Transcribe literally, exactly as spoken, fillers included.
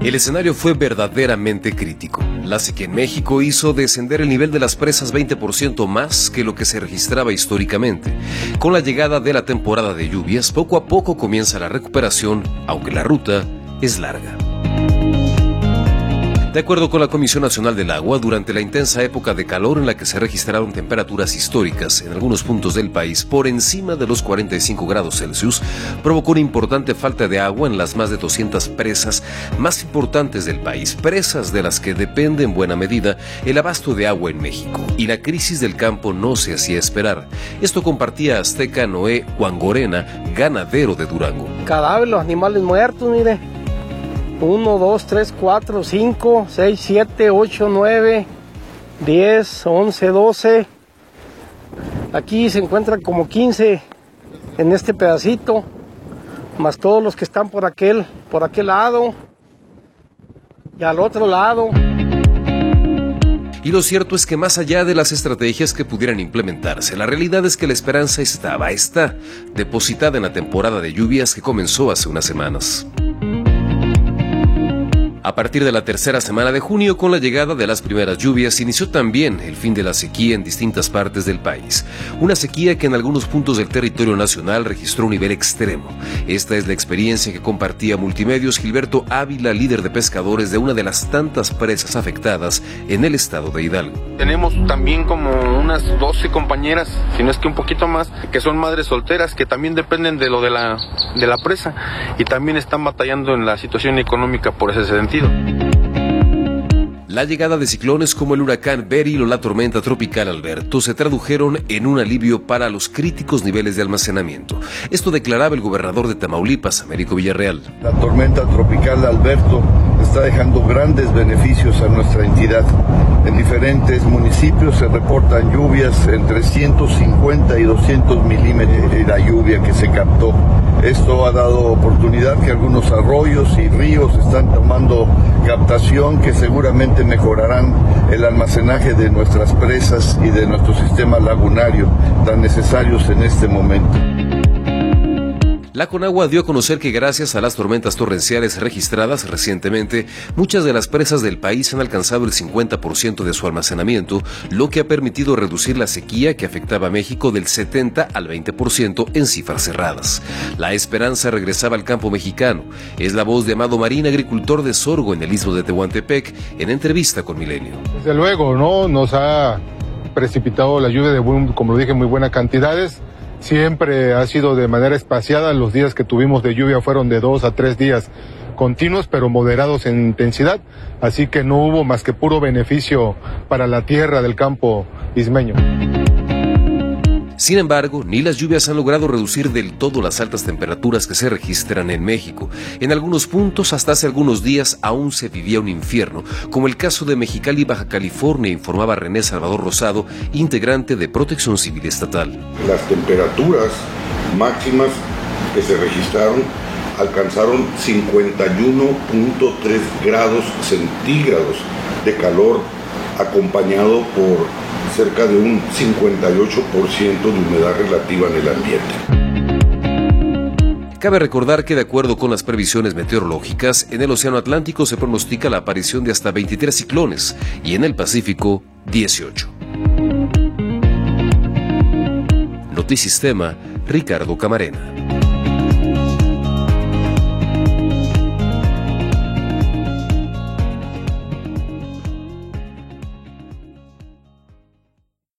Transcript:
El escenario fue verdaderamente crítico. La sequía en México hizo descender el nivel de las presas veinte por ciento más que lo que se registraba históricamente. Con la llegada de la temporada de lluvias, poco a poco comienza la recuperación, aunque la ruta es larga. De acuerdo con la Comisión Nacional del Agua, durante la intensa época de calor en la que se registraron temperaturas históricas en algunos puntos del país por encima de los cuarenta y cinco grados Celsius, provocó una importante falta de agua en las más de doscientas presas más importantes del país, presas de las que depende en buena medida el abasto de agua en México, y la crisis del campo no se hacía esperar. Esto compartía Azteca Noé Huangorena, ganadero de Durango. Cadáveres, los animales muertos, mire. uno, dos, tres, cuatro, cinco, seis, siete, ocho, nueve, diez, once, doce. Aquí se encuentran como quince en este pedacito, más todos los que están por aquel, por aquel lado y al otro lado. Y lo cierto es que más allá de las estrategias que pudieran implementarse, la realidad es que la esperanza estaba, está, depositada en la temporada de lluvias que comenzó hace unas semanas. A partir de la tercera semana de junio, con la llegada de las primeras lluvias, inició también el fin de la sequía en distintas partes del país. Una sequía que en algunos puntos del territorio nacional registró un nivel extremo. Esta es la experiencia que compartía Multimedios Gilberto Ávila, líder de pescadores de una de las tantas presas afectadas en el estado de Hidalgo. Tenemos también como unas doce compañeras, si no es que un poquito más, que son madres solteras, que también dependen de lo de la, de la presa y también están batallando en la situación económica por ese sentido. La llegada de ciclones como el huracán Beryl o la tormenta tropical Alberto se tradujeron en un alivio para los críticos niveles de almacenamiento. Esto declaraba el gobernador de Tamaulipas, Américo Villarreal. La tormenta tropical Alberto está dejando grandes beneficios a nuestra entidad. En diferentes municipios se reportan lluvias entre ciento cincuenta y doscientos milímetros de la lluvia que se captó. Esto ha dado oportunidad que algunos arroyos y ríos están tomando captación que seguramente mejorarán el almacenaje de nuestras presas y de nuestro sistema lagunario tan necesarios en este momento. La Conagua dio a conocer que gracias a las tormentas torrenciales registradas recientemente, muchas de las presas del país han alcanzado el cincuenta por ciento de su almacenamiento, lo que ha permitido reducir la sequía que afectaba a México del setenta al veinte por ciento en cifras cerradas. La esperanza regresaba al campo mexicano. Es la voz de Amado Marín, agricultor de sorgo en el istmo de Tehuantepec, en entrevista con Milenio. Desde luego, ¿no? Nos ha precipitado la lluvia de, buen, como lo dije, muy buenas cantidades. Siempre ha sido de manera espaciada, los días que tuvimos de lluvia fueron de dos a tres días continuos, pero moderados en intensidad, así que no hubo más que puro beneficio para la tierra del campo ismeño. Sin embargo, ni las lluvias han logrado reducir del todo las altas temperaturas que se registran en México. En algunos puntos, hasta hace algunos días, aún se vivía un infierno, como el caso de Mexicali, Baja California, informaba René Salvador Rosado, integrante de Protección Civil Estatal. Las temperaturas máximas que se registraron alcanzaron cincuenta y uno punto tres grados centígrados de calor, acompañado por cerca de un cincuenta y ocho por ciento de humedad relativa en el ambiente. Cabe recordar que de acuerdo con las previsiones meteorológicas, en el Océano Atlántico se pronostica la aparición de hasta veintitrés ciclones y en el Pacífico dieciocho. Notisistema, Ricardo Camarena.